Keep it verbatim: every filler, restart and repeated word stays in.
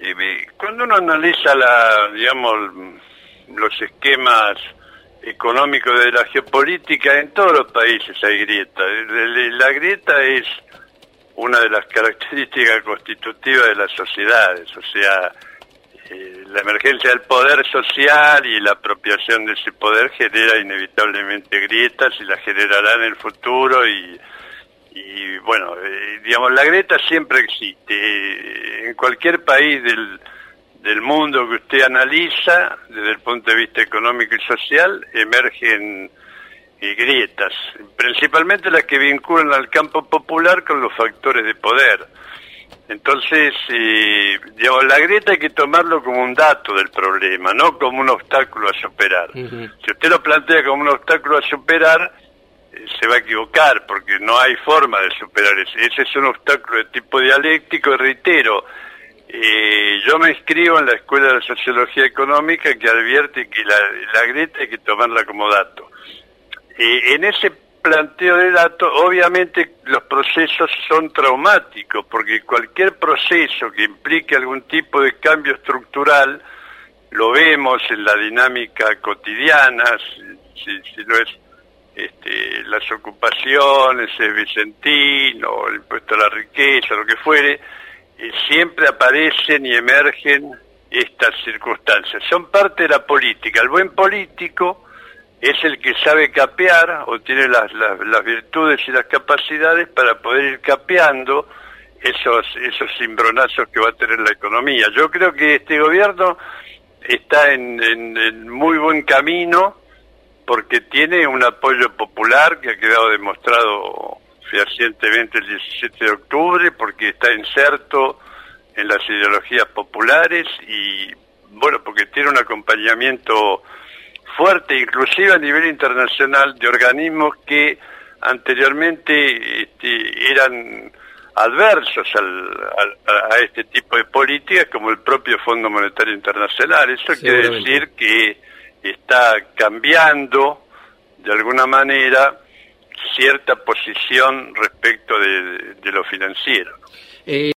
Eh, cuando uno analiza la, digamos, los esquemas económicos de la geopolítica, en todos los países hay grieta. La grieta es una de las características constitutivas de las sociedades, o sea, eh, la emergencia del poder social y la apropiación de ese poder genera inevitablemente grietas y las generará en el futuro y, y bueno, eh, digamos, la grieta siempre existe. Eh, en cualquier país del, del mundo que usted analiza, desde el punto de vista económico y social, emergen eh, grietas, principalmente las que vinculan al campo popular con los factores de poder. Entonces, eh, digamos, la grieta hay que tomarlo como un dato del problema, no como un obstáculo a superar. Uh-huh. Si usted lo plantea como un obstáculo a superar, eh, se va a equivocar, porque no hay forma de superar ese. Ese es un obstáculo de tipo dialéctico, y reitero, eh, yo me inscribo en la Escuela de Sociología Económica que advierte que la, la grieta hay que tomarla como dato. Eh, en ese planteo de datos, obviamente los procesos son traumáticos, porque cualquier proceso que implique algún tipo de cambio estructural, lo vemos en la dinámica cotidiana, si, si no es este, las ocupaciones, el Vicentino, el impuesto a la riqueza, lo que fuere, eh, siempre aparecen y emergen estas circunstancias. Son parte de la política. El buen político es el que sabe capear o tiene las, las, las virtudes y las capacidades para poder ir capeando esos esos cimbronazos que va a tener la economía. Yo creo que este gobierno está en, en, en muy buen camino porque tiene un apoyo popular que ha quedado demostrado fehacientemente el diecisiete de octubre, porque está inserto en las ideologías populares y, bueno, porque tiene un acompañamiento fuerte, inclusive a nivel internacional, de organismos que anteriormente este, eran adversos al, al, a este tipo de políticas, como el propio Fondo Monetario Internacional. Eso quiere decir que está cambiando, de alguna manera, cierta posición respecto de, de lo financiero. Eh...